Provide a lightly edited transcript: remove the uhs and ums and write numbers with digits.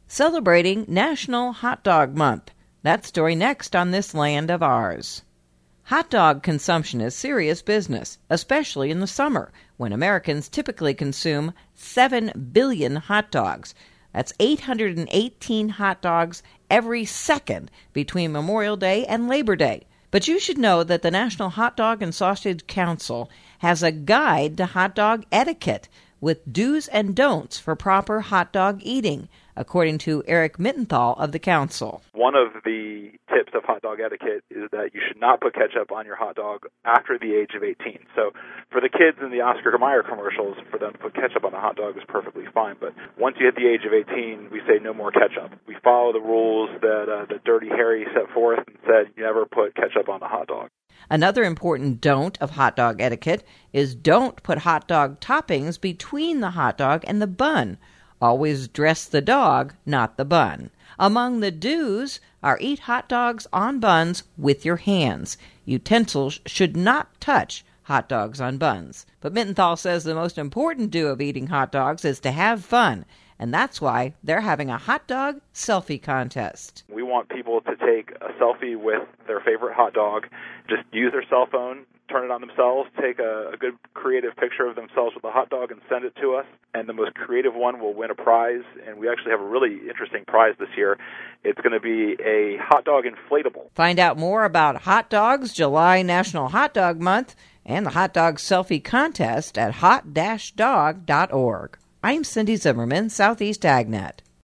celebrating National Hot Dog Month. That story next on This Land of Ours. Hot dog consumption is serious business, especially in the summer, when Americans typically consume 7 billion hot dogs. That's 818 hot dogs every second between Memorial Day and Labor Day. But you should know that the National Hot Dog and Sausage Council has a guide to hot dog etiquette with do's and don'ts for proper hot dog eating, according to Eric Mittenthal of the council. One of the tips of hot dog etiquette is that you should not put ketchup on your hot dog after the age of 18. So for the kids in the Oscar Mayer commercials, for them to put ketchup on a hot dog is perfectly fine. But once you hit the age of 18, we say no more ketchup. We follow the rules that Dirty Harry set forth and said you never put ketchup on a hot dog. Another important don't of hot dog etiquette is don't put hot dog toppings between the hot dog and the bun. Always dress the dog, not the bun. Among the do's are eat hot dogs on buns with your hands. Utensils should not touch hot dogs on buns. But Mittenthal says the most important do of eating hot dogs is to have fun, and that's why they're having a hot dog selfie contest. We want people to take a selfie with their favorite hot dog, just use their cell phone, turn it on themselves, take a good creative picture of themselves with a hot dog and send it to us, and the most creative one will win a prize. And we actually have a really interesting prize this year. It's going to be a hot dog inflatable. Find out more about hot dogs, July National Hot Dog Month, and the hot dog selfie contest at hot-dog.org. I'm Cindy Zimmerman, Southeast AgNet.